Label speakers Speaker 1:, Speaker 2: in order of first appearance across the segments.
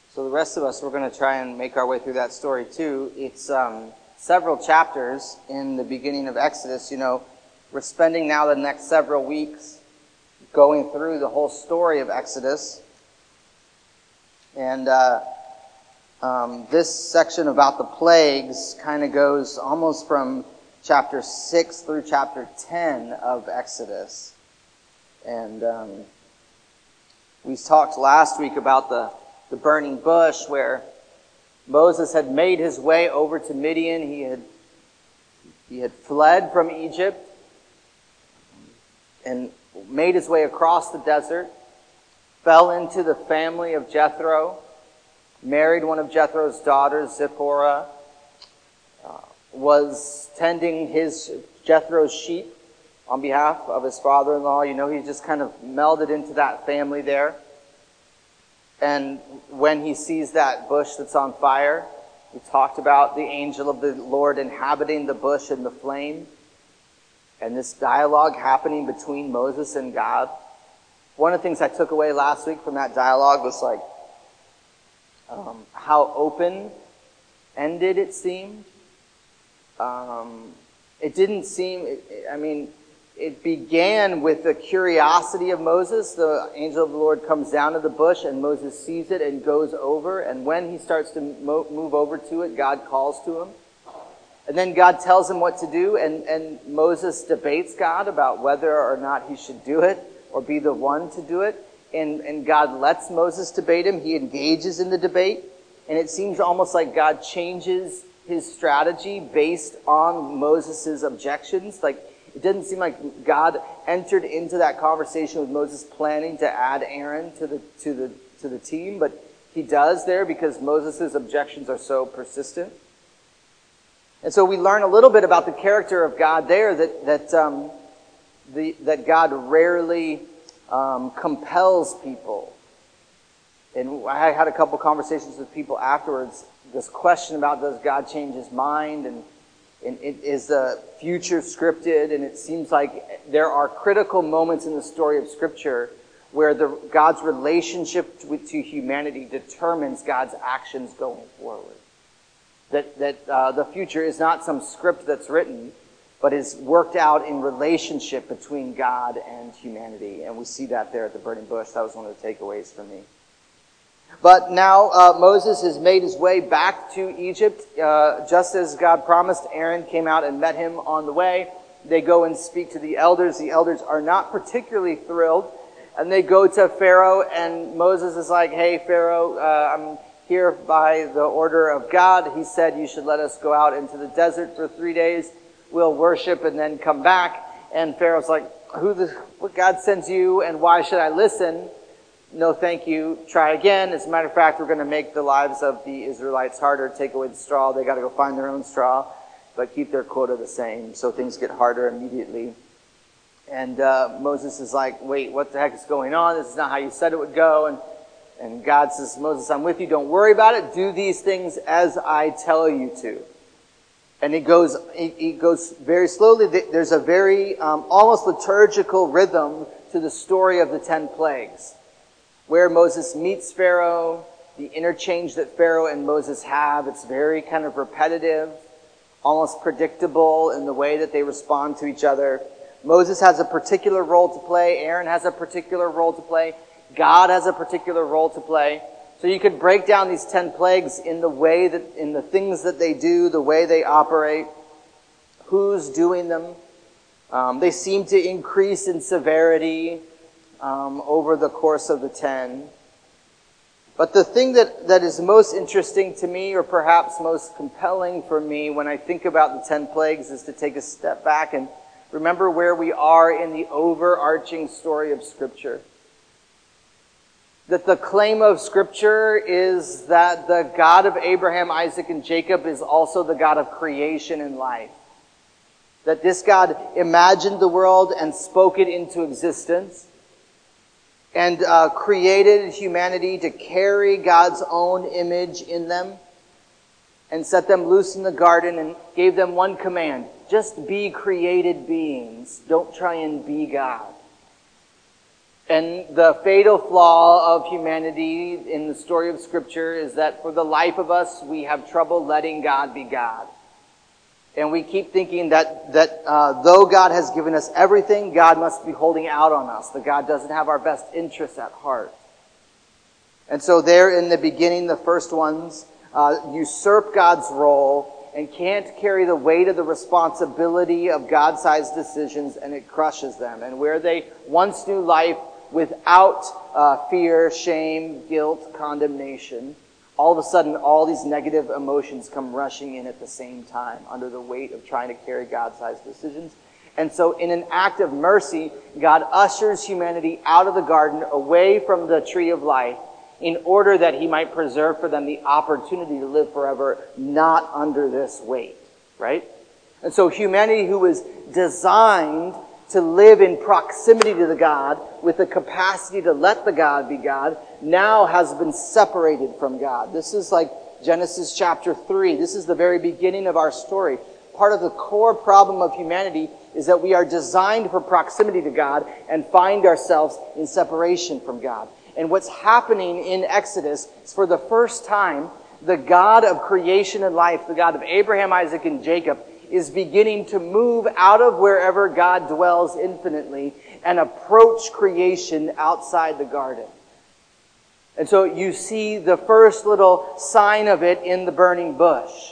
Speaker 1: So the rest of us, we're going to try and make our way through that story too. It's several chapters in the beginning of Exodus. You know, we're spending now the next several weeks going through the whole story of Exodus. And this section about the plagues kind of goes almost from chapter 6 through chapter 10 of Exodus. And we talked last week about the burning bush where Moses had made his way over to Midian. He had fled from Egypt and made his way across the desert, fell into the family of Jethro, married one of Jethro's daughters, Zipporah, was tending Jethro's sheep on behalf of his father-in-law. You know, he just kind of melded into that family there. And when he sees that bush that's on fire, we talked about the angel of the Lord inhabiting the bush and the flame, and this dialogue happening between Moses and God. One of the things I took away last week from that dialogue was like how open-ended it seemed. It didn't seem, it began with the curiosity of Moses. The angel of the Lord comes down to the bush and Moses sees it and goes over. And when he starts to move over to it, God calls to him. And then God tells him what to do. And Moses debates God about whether or not he should do it or be the one to do it. And God lets Moses debate him. He engages in the debate. And it seems almost like God changes his strategy based on Moses' objections. Like, it didn't seem like God entered into that conversation with Moses planning to add Aaron to the team, but he does there because Moses' objections are so persistent. And so we learn a little bit about the character of God there, that God rarely compels people. And I had a couple conversations with people afterwards, this question about does God change his mind, and is the future scripted? And it seems like there are critical moments in the story of Scripture where God's relationship to humanity determines God's actions going forward. That the future is not some script that's written, but is worked out in relationship between God and humanity. And we see that there at the burning bush. That was one of the takeaways for me. But now Moses has made his way back to Egypt. Just as God promised, Aaron came out and met him on the way. They go and speak to the elders. The elders are not particularly thrilled. And they go to Pharaoh, and Moses is like, hey, Pharaoh, I'm here by the order of God. He said you should let us go out into the desert for 3 days. We'll worship and then come back. And Pharaoh's like, what God sends you, and why should I listen? No, thank you. Try again. As a matter of fact, we're going to make the lives of the Israelites harder. Take away the straw. They got to go find their own straw, but keep their quota the same. So things get harder immediately. And Moses is like, wait, what the heck is going on? This is not how you said it would go. And God says, Moses, I'm with you. Don't worry about it. Do these things as I tell you to. And it goes very slowly. There's a very almost liturgical rhythm to the story of the 10 plagues, where Moses meets Pharaoh, the interchange that Pharaoh and Moses have. It's very kind of repetitive, almost predictable in the way that they respond to each other. Moses has a particular role to play. Aaron has a particular role to play. God has a particular role to play. So you could break down these 10 plagues in the things that they do, the way they operate, who's doing them. They seem to increase in severity over the course of the 10. But the thing that is most interesting to me, or perhaps most compelling for me when I think about the 10 plagues, is to take a step back and remember where we are in the overarching story of Scripture. That the claim of Scripture is that the God of Abraham, Isaac, and Jacob is also the God of creation and life. That this God imagined the world and spoke it into existence, and created humanity to carry God's own image in them, and set them loose in the garden and gave them one command: just be created beings. Don't try and be God. And the fatal flaw of humanity in the story of Scripture is that for the life of us, we have trouble letting God be God. And we keep thinking that though God has given us everything, God must be holding out on us, that God doesn't have our best interests at heart. And so there in the beginning, the first ones usurp God's role and can't carry the weight of the responsibility of God-sized decisions, and it crushes them. And where they once knew life without fear, shame, guilt, condemnation, all of a sudden all these negative emotions come rushing in at the same time under the weight of trying to carry God-sized decisions. And so in an act of mercy, God ushers humanity out of the garden, away from the tree of life, in order that he might preserve for them the opportunity to live forever, not under this weight, right? And so humanity, who was designed to live in proximity to the God, with the capacity to let the God be God, now has been separated from God. This is like Genesis chapter 3. This is the very beginning of our story. Part of the core problem of humanity is that we are designed for proximity to God and find ourselves in separation from God. And what's happening in Exodus is, for the first time, the God of creation and life, the God of Abraham, Isaac, and Jacob, is beginning to move out of wherever God dwells infinitely and approach creation outside the garden. And so you see the first little sign of it in the burning bush.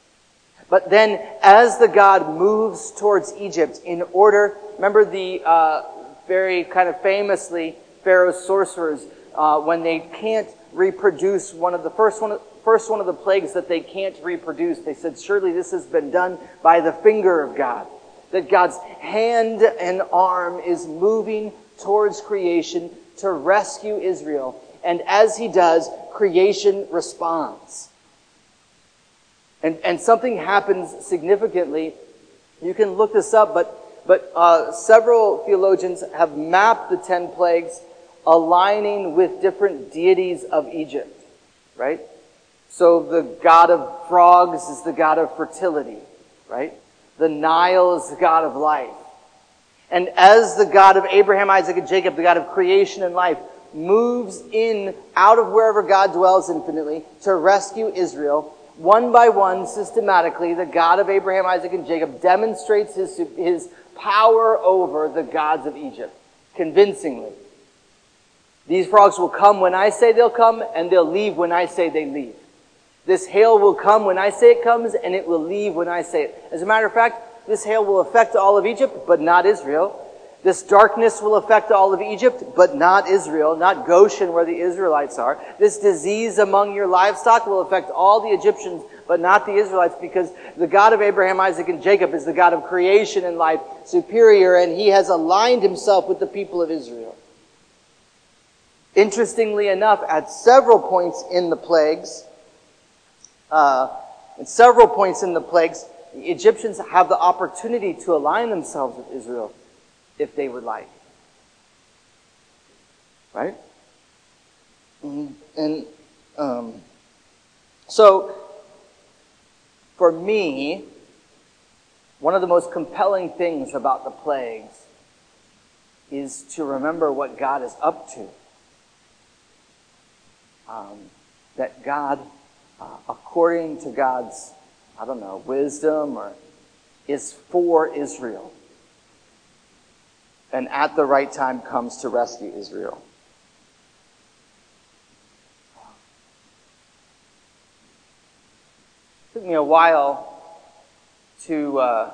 Speaker 1: But then as the God moves towards Egypt in order, remember the very kind of famously, Pharaoh's sorcerers, when they can't reproduce the first one of the plagues that they can't reproduce, they said, surely this has been done by the finger of God. That God's hand and arm is moving towards creation to rescue Israel. And as he does, creation responds. And something happens significantly. You can look this up, but several theologians have mapped the 10 plagues aligning with different deities of Egypt, right? So the god of frogs is the god of fertility, right? The Nile is the god of life. And as the God of Abraham, Isaac, and Jacob, the God of creation and life, moves in out of wherever God dwells infinitely to rescue Israel, one by one, systematically, the God of Abraham, Isaac, and Jacob demonstrates his power over the gods of Egypt, convincingly. These frogs will come when I say they'll come, and they'll leave when I say they leave. This hail will come when I say it comes, and it will leave when I say it. As a matter of fact, this hail will affect all of Egypt, but not Israel. This darkness will affect all of Egypt, but not Israel, not Goshen where the Israelites are. This disease among your livestock will affect all the Egyptians, but not the Israelites, because the God of Abraham, Isaac, and Jacob is the God of creation and life, superior, and he has aligned himself with the people of Israel. Interestingly enough, at several points in the plagues, the Egyptians have the opportunity to align themselves with Israel if they would like. Right? And so, for me, one of the most compelling things about the plagues is to remember what God is up to. That God, according to God's, wisdom, is for Israel. And at the right time comes to rescue Israel. It took me a while to,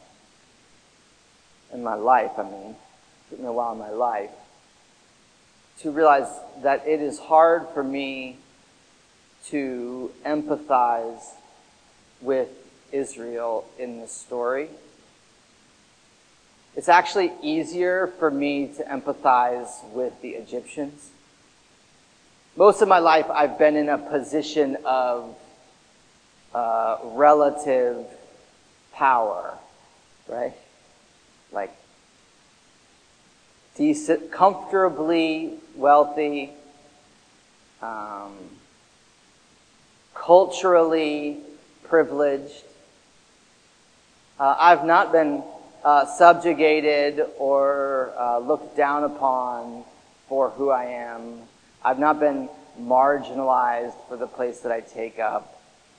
Speaker 1: in my life, to realize that it is hard for me to empathize with Israel in this story. It's actually easier for me to empathize with the Egyptians. Most of my life, I've been in a position of relative power, right? Like, decent, comfortably wealthy, culturally privileged. I've not been subjugated or looked down upon for who I am. I've not been marginalized for the place that I take up.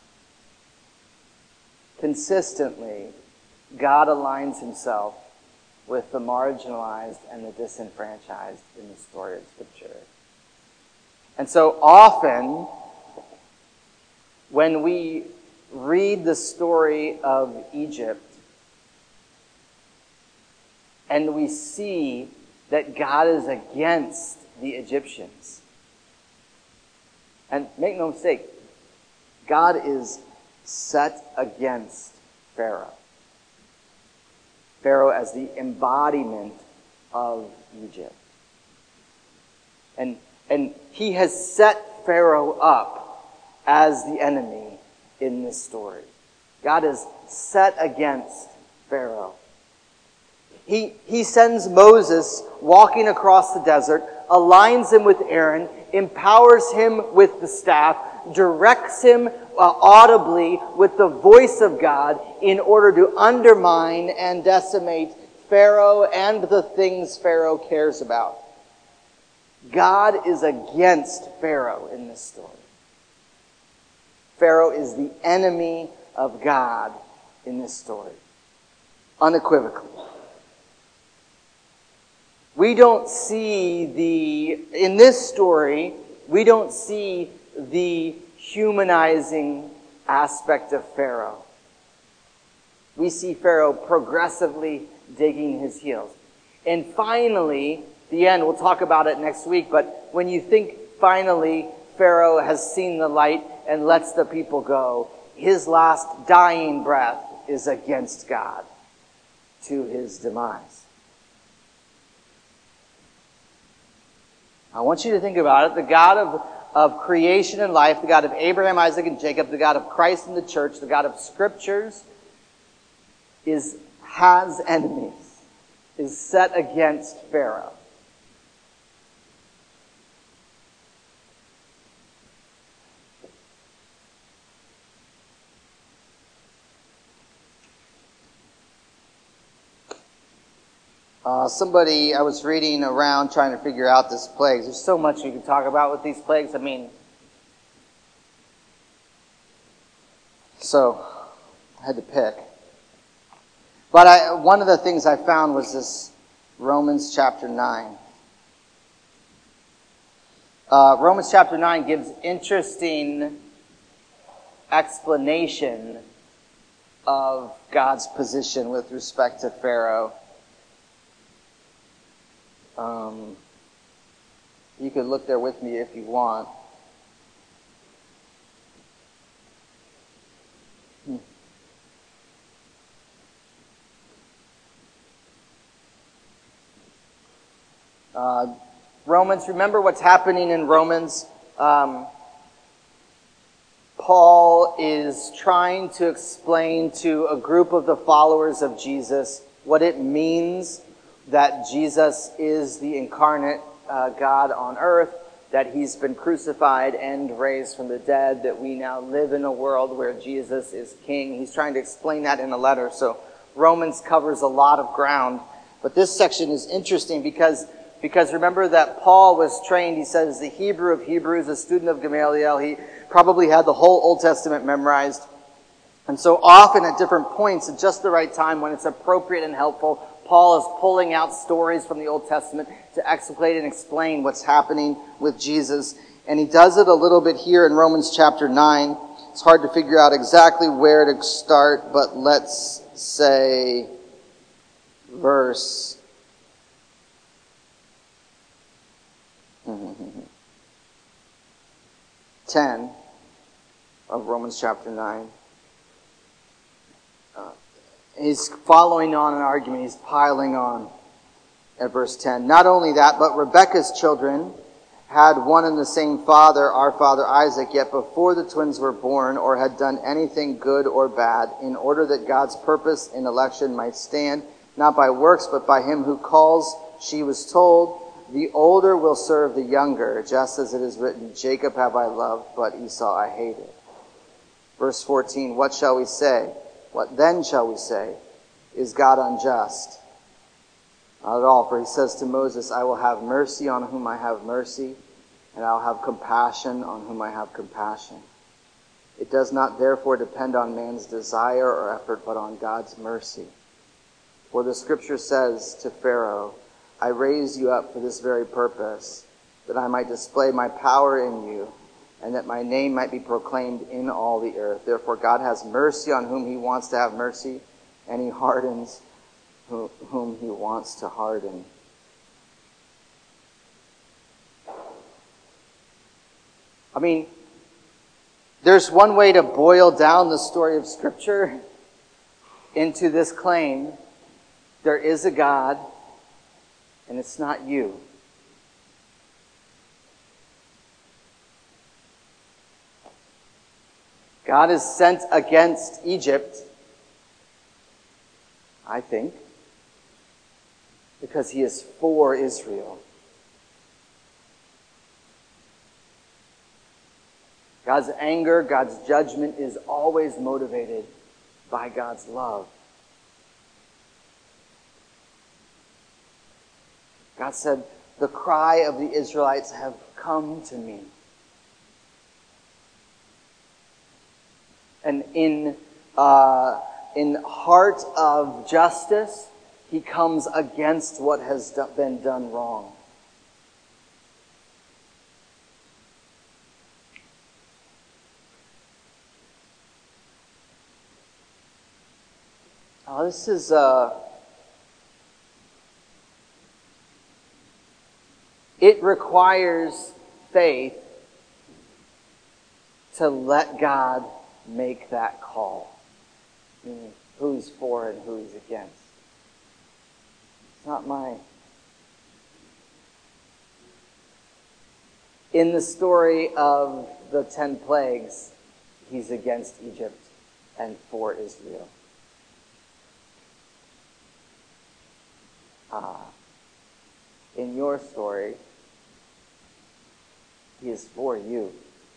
Speaker 1: Consistently, God aligns himself with the marginalized and the disenfranchised in the story of Scripture. And so often, when we read the story of Egypt, and we see that God is against the Egyptians. And make no mistake, God is set against Pharaoh. Pharaoh as the embodiment of Egypt. And he has set Pharaoh up as the enemy in this story. God is set against Pharaoh. He sends Moses walking across the desert, aligns him with Aaron, empowers him with the staff, directs him audibly with the voice of God in order to undermine and decimate Pharaoh and the things Pharaoh cares about. God is against Pharaoh in this story. Pharaoh is the enemy of God in this story, unequivocally. We don't see in this story, we don't see the humanizing aspect of Pharaoh. We see Pharaoh progressively digging his heels. And finally, the end, we'll talk about it next week, but when you think finally Pharaoh has seen the light and lets the people go, his last dying breath is against God to his demise. I want you to think about it. The God of creation and life, the God of Abraham, Isaac, and Jacob, the God of Christ and the church, the God of scriptures, has enemies, is set against Pharaoh. I was reading around trying to figure out this plague. There's so much you can talk about with these plagues. So I had to pick. But one of the things I found was this Romans chapter 9. Romans chapter 9 gives interesting explanation of God's position with respect to Pharaoh. You could look there with me if you want. Romans, remember what's happening in Romans? Paul is trying to explain to a group of the followers of Jesus what it means that Jesus is the incarnate God on earth, that he's been crucified and raised from the dead, that we now live in a world where Jesus is king. He's trying to explain that in a letter. So Romans covers a lot of ground. But this section is interesting because remember that Paul was trained, he says, the Hebrew of Hebrews, a student of Gamaliel. He probably had the whole Old Testament memorized. And so often at different points, at just the right time, when it's appropriate and helpful, Paul is pulling out stories from the Old Testament to explain and explain what's happening with Jesus. And he does it a little bit here in Romans chapter 9. It's hard to figure out exactly where to start, but let's say verse 10 of Romans chapter 9. He's following on an argument. He's piling on at verse 10. Not only that, but Rebekah's children had one and the same father, our father Isaac, yet before the twins were born or had done anything good or bad, in order that God's purpose in election might stand, not by works, but by him who calls, she was told, the older will serve the younger, just as it is written, Jacob have I loved, but Esau I hated. Verse 14, what shall we say? What then shall we say? Is God unjust? Not at all, for he says to Moses, I will have mercy on whom I have mercy, and I will have compassion on whom I have compassion. It does not therefore depend on man's desire or effort, but on God's mercy. For the scripture says to Pharaoh, I raised you up for this very purpose, that I might display my power in you, and that my name might be proclaimed in all the earth. Therefore God has mercy on whom he wants to have mercy, and he hardens whom he wants to harden. I mean, there's one way to boil down the story of Scripture into this claim: there is a God, and it's not you. God is sent against Egypt, I think, because he is for Israel. God's anger, God's judgment is always motivated by God's love. God said, the cry of the Israelites have come to me. And in heart of justice, he comes against what has been done wrong. This is it requires faith to let God make that call. Meaning, who's for and who's against. It's not mine. In the story of the 10 plagues, he's against Egypt and for Israel. In your story, he is for you.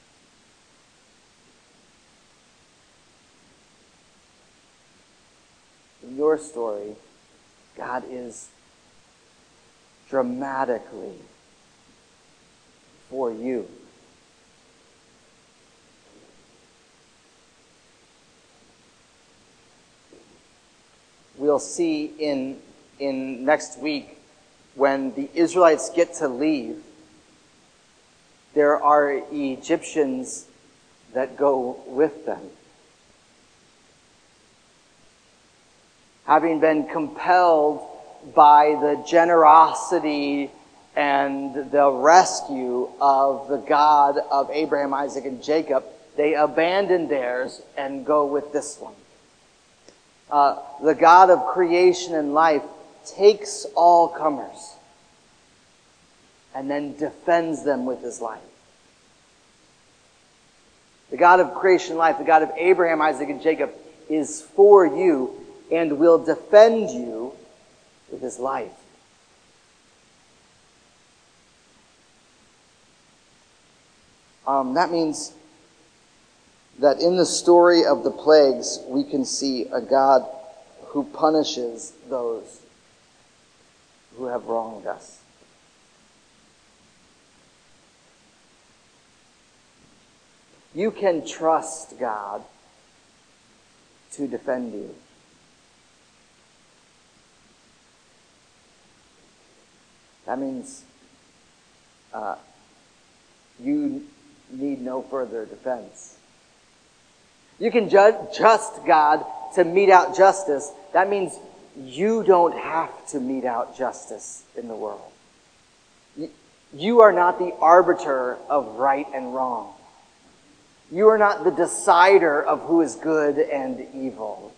Speaker 1: In your story, God is dramatically for you. We'll see in next week, when the Israelites get to leave, there are Egyptians that go with them. Having been compelled by the generosity and the rescue of the God of Abraham, Isaac, and Jacob, they abandon theirs and go with this one. The God of creation and life takes all comers and then defends them with his life. The God of creation and life, the God of Abraham, Isaac, and Jacob, is for you and will defend you with his life. That means that in the story of the plagues, we can see a God who punishes those who have wronged us. You can trust God to defend you. That means you need no further defense. You can trust God to mete out justice. That means you don't have to mete out justice in the world. You are not the arbiter of right and wrong. You are not the decider of who is good and evil.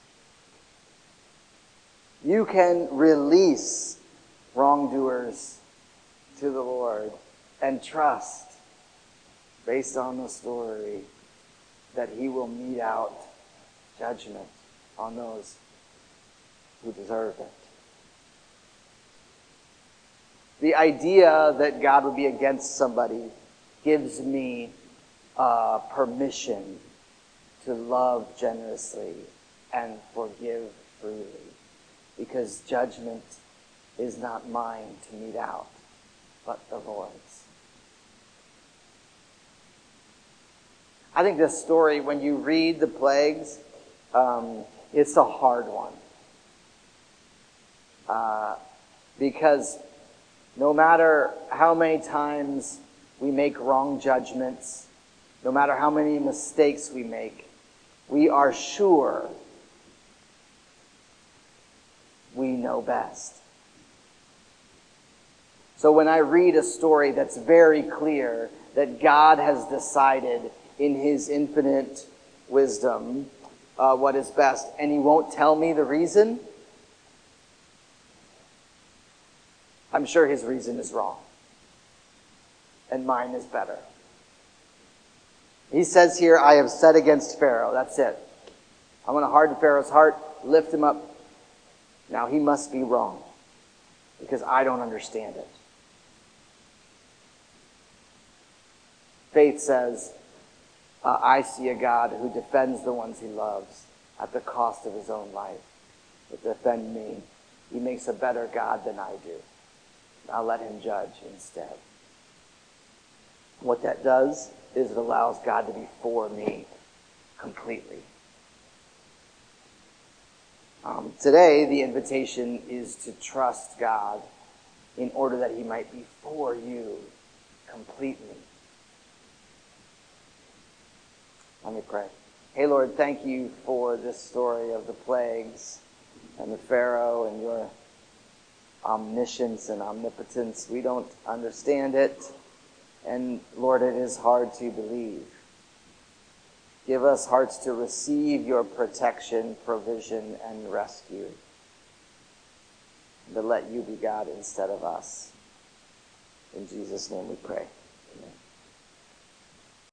Speaker 1: You can release wrongdoers to the Lord and trust, based on the story, that he will mete out judgment on those who deserve it. The idea that God would be against somebody gives me permission to love generously and forgive freely, because judgment is not mine to mete out, but the Lord's. I think this story, when you read the plagues, it's a hard one. Because no matter how many times we make wrong judgments, no matter how many mistakes we make, we are sure we know best. So when I read a story that's very clear that God has decided in his infinite wisdom what is best, and he won't tell me the reason, I'm sure his reason is wrong. And mine is better. He says here, I have set against Pharaoh. That's it. I'm going to harden Pharaoh's heart, lift him up. Now he must be wrong, because I don't understand it. Faith says, I see a God who defends the ones he loves at the cost of his own life. But defend me. He makes a better God than I do. I'll let him judge instead. What that does is it allows God to be for me completely. Today, the invitation is to trust God in order that he might be for you completely. Let me pray. Hey, Lord, thank you for this story of the plagues and the Pharaoh and your omniscience and omnipotence. We don't understand it. And Lord, it is hard to believe. Give us hearts to receive your protection, provision, and rescue. And to let you be God instead of us. In Jesus' name we pray. Amen.